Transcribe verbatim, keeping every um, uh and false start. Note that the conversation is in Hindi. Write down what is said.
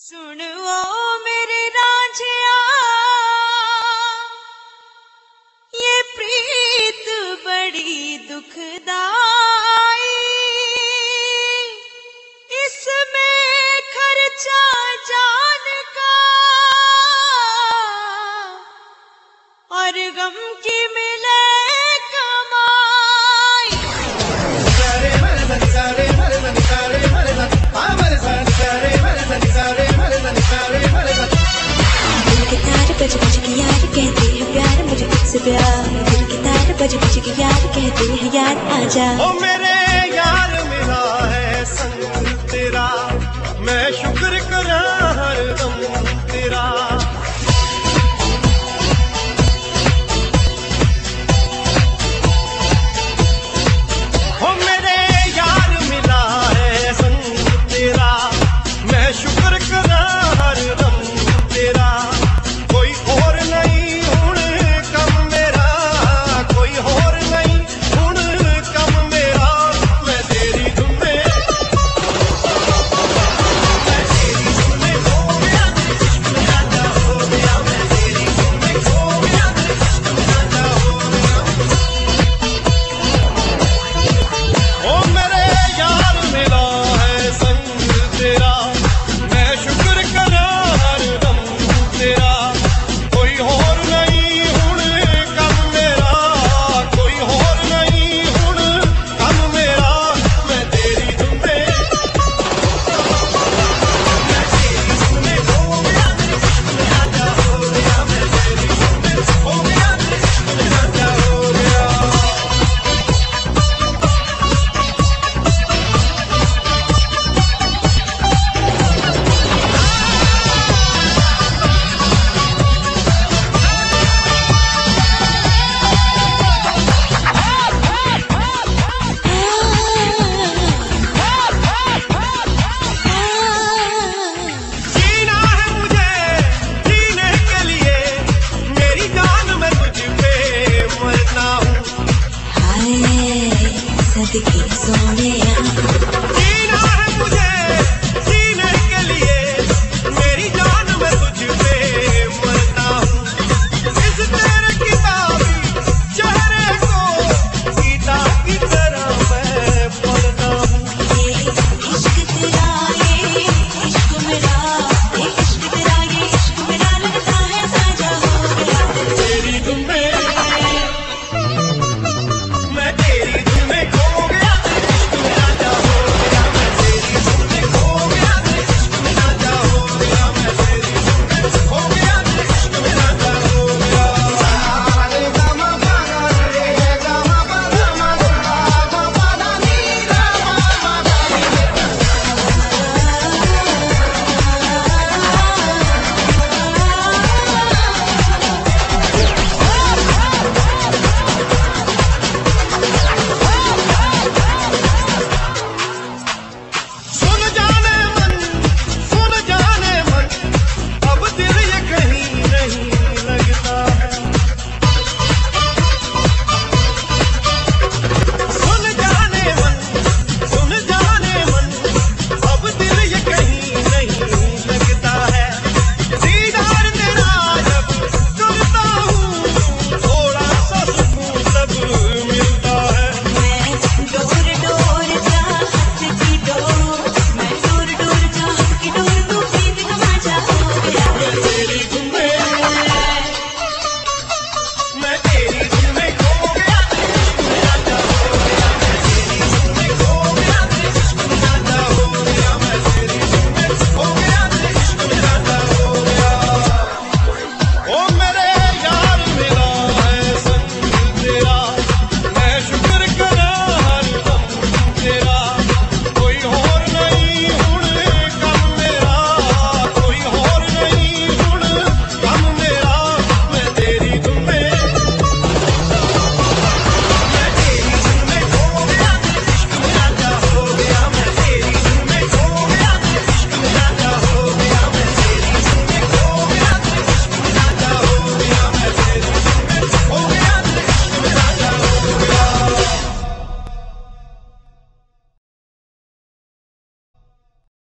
सुन ओ मेरे रांझिया, ये प्रीत बड़ी दुखदाई, इसमें खर्चा जान का और गम की मिले कमाई। बज बज के यार कहते हैं प्यार मुझे तुझसे प्यार, दिल की तार बज बज के यार कहते हैं यार आजा। ओ मेरे यार मिला है संग तेरा, मैं शुक्र करा हर दम तेरा।